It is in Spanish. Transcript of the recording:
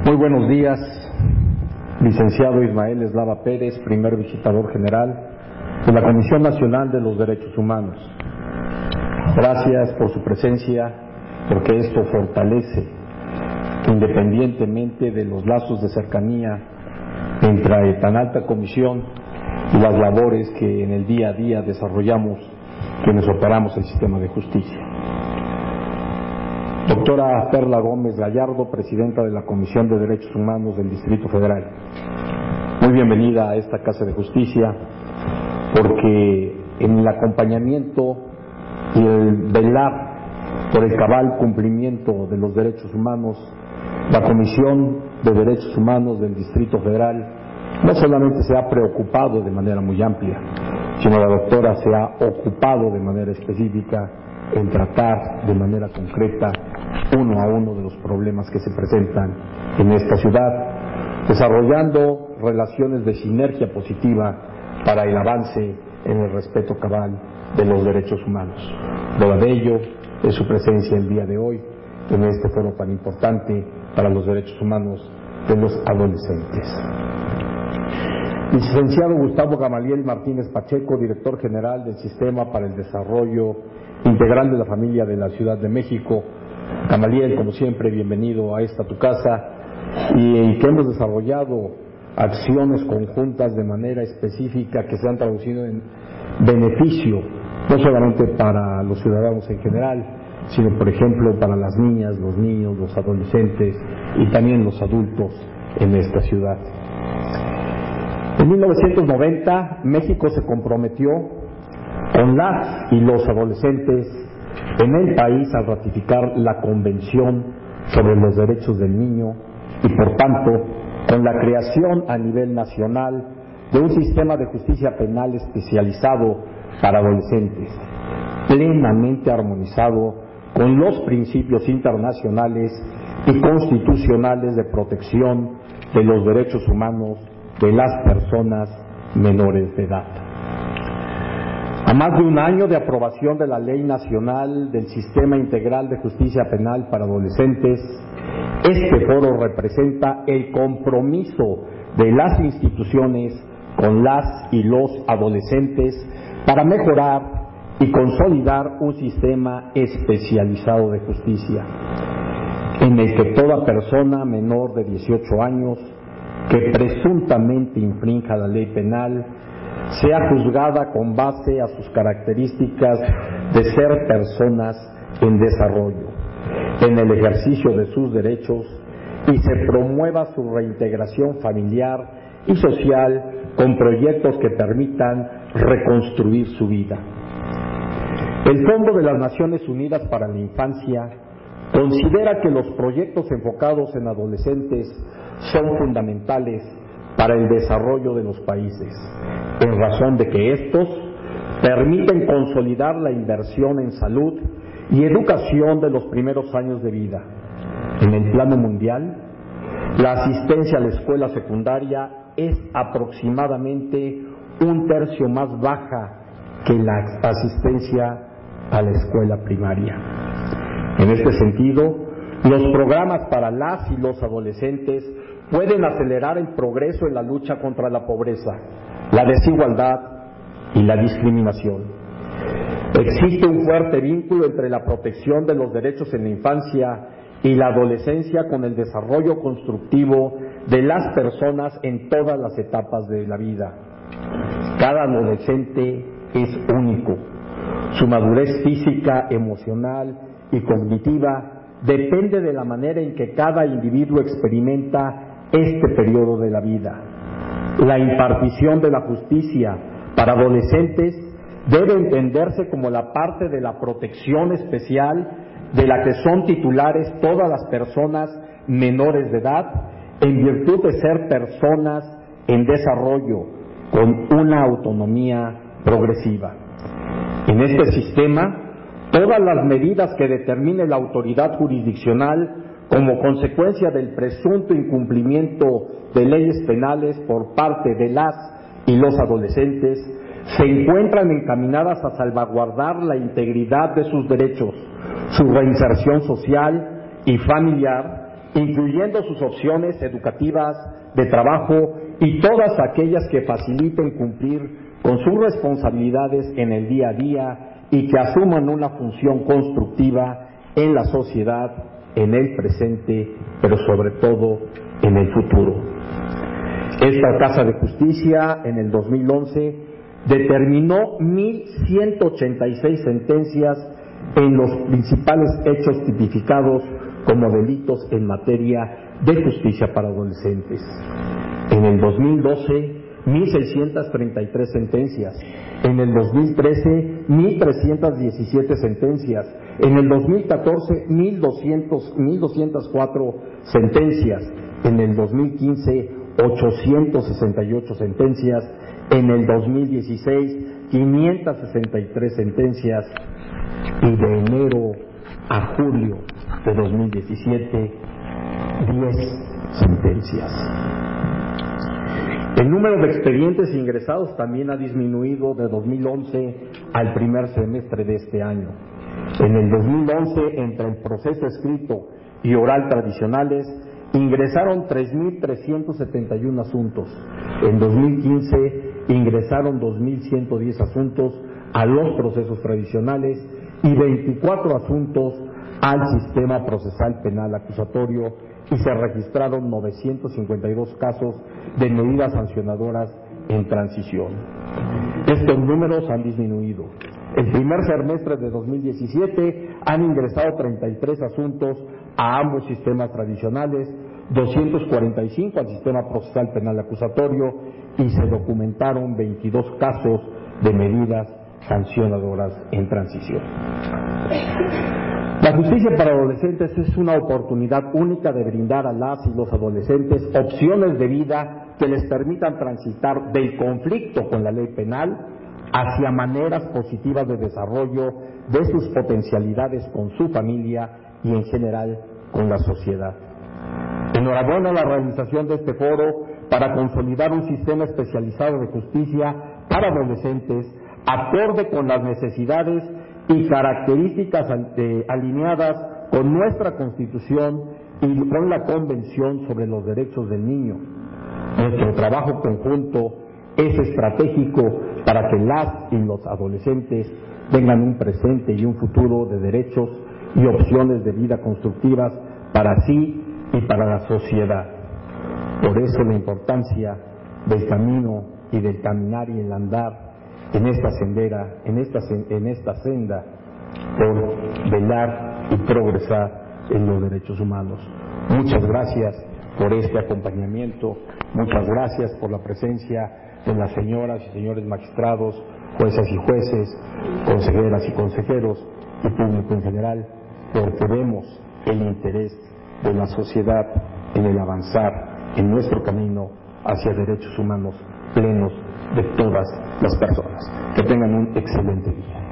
Muy buenos días, licenciado Ismael Eslava Pérez, primer visitador general de la Comisión Nacional de los Derechos Humanos. Gracias por su presencia, porque esto fortalece, independientemente de los lazos de cercanía entre tan alta comisión y las labores que en el día a día desarrollamos quienes operamos el sistema de justicia. Doctora Perla Gómez Gallardo, presidenta de la Comisión de Derechos Humanos del Distrito Federal. Muy bienvenida a esta Casa de Justicia, porque en el acompañamiento y el velar por el cabal cumplimiento de los derechos humanos, la Comisión de Derechos Humanos del Distrito Federal no solamente se ha preocupado de manera muy amplia, sino la doctora se ha ocupado de manera específica en tratar de manera concreta uno a uno de los problemas que se presentan en esta ciudad, desarrollando relaciones de sinergia positiva para el avance en el respeto cabal de los derechos humanos. Prueba de ello es su presencia el día de hoy en este foro tan importante para los derechos humanos de los adolescentes. Licenciado Gustavo Gamaliel Martínez Pacheco, director general del Sistema para el Desarrollo Integral de la Familia de la Ciudad de México. Gamaliel, como siempre, bienvenido a esta tu casa, y que hemos desarrollado acciones conjuntas de manera específica que se han traducido en beneficio, no solamente para los ciudadanos en general, sino, por ejemplo, para las niñas, los niños, los adolescentes y también los adultos en esta ciudad. En 1990, México se comprometió con las y los adolescentes en el país al ratificar la Convención sobre los Derechos del Niño y, por tanto, con la creación a nivel nacional de un sistema de justicia penal especializado para adolescentes, plenamente armonizado con los principios internacionales y constitucionales de protección de los derechos humanos de las personas menores de edad. A más de un año de aprobación de la Ley Nacional del Sistema Integral de Justicia Penal para Adolescentes, este foro representa el compromiso de las instituciones con las y los adolescentes para mejorar y consolidar un sistema especializado de justicia, en el que toda persona menor de 18 años que presuntamente infrinja la ley penal sea juzgada con base a sus características de ser personas en desarrollo, en el ejercicio de sus derechos, y se promueva su reintegración familiar y social con proyectos que permitan reconstruir su vida. El Fondo de las Naciones Unidas para la Infancia considera que los proyectos enfocados en adolescentes son fundamentales para el desarrollo de los países, en razón de que estos permiten consolidar la inversión en salud y educación de los primeros años de vida. En el plano mundial, la asistencia a la escuela secundaria es aproximadamente un tercio más baja que la asistencia a la escuela primaria. En este sentido, los programas para las y los adolescentes pueden acelerar el progreso en la lucha contra la pobreza, la desigualdad y la discriminación. Existe un fuerte vínculo entre la protección de los derechos en la infancia y la adolescencia con el desarrollo constructivo de las personas en todas las etapas de la vida. Cada adolescente es único. Su madurez física, emocional y cognitiva depende de la manera en que cada individuo experimenta este periodo de la vida. La impartición de la justicia para adolescentes debe entenderse como la parte de la protección especial de la que son titulares todas las personas menores de edad, en virtud de ser personas en desarrollo con una autonomía progresiva. En este sistema, todas las medidas que determine la autoridad jurisdiccional como consecuencia del presunto incumplimiento de leyes penales por parte de las y los adolescentes se encuentran encaminadas a salvaguardar la integridad de sus derechos, su reinserción social y familiar incluyendo sus opciones educativas, de trabajo y todas aquellas que faciliten cumplir con sus responsabilidades en el día a día y que asuman una función constructiva en la sociedad, en el presente, pero sobre todo en el futuro. Esta Casa de Justicia en el 2011 determinó 1.186 sentencias en los principales hechos tipificados como delitos en materia de justicia para adolescentes. En el 2012, 1.633 sentencias. En el 2013, 1.317 sentencias. En el 2014, 1.204 sentencias. En el 2015, 868 sentencias. En el 2016, 563 sentencias. Y de enero a julio de 2017, 10 sentencias. El número de expedientes ingresados también ha disminuido de 2011 al primer semestre de este año. En el 2011, entre el proceso escrito y oral tradicionales, ingresaron 3.371 asuntos. En 2015 ingresaron 2.110 asuntos a los procesos tradicionales y 24 asuntos al sistema procesal penal acusatorio, y se registraron 952 casos de medidas sancionadoras en transición. Estos números han disminuido. El primer semestre de 2017 han ingresado 33 asuntos a ambos sistemas tradicionales, 245 al sistema procesal penal acusatorio, y se documentaron 22 casos de medidas sancionadoras en transición. La justicia para adolescentes es una oportunidad única de brindar a las y los adolescentes opciones de vida que les permitan transitar del conflicto con la ley penal hacia maneras positivas de desarrollo de sus potencialidades con su familia y en general con la sociedad. Enhorabuena a la realización de este foro para consolidar un sistema especializado de justicia para adolescentes acorde con las necesidades y características alineadas con nuestra Constitución y con la Convención sobre los Derechos del Niño. Nuestro trabajo conjunto es estratégico para que las y los adolescentes tengan un presente y un futuro de derechos y opciones de vida constructivas para sí y para la sociedad. Por eso la importancia del camino y del caminar y el andar en esta sendera, en esta senda, por velar y progresar en los derechos humanos. Muchas gracias por este acompañamiento, muchas gracias por la presencia de las señoras y señores magistrados, juezas y jueces, consejeras y consejeros y público en general, porque vemos el interés de la sociedad en el avanzar en nuestro camino hacia derechos humanos plenos de todas las personas. Que tengan un excelente día.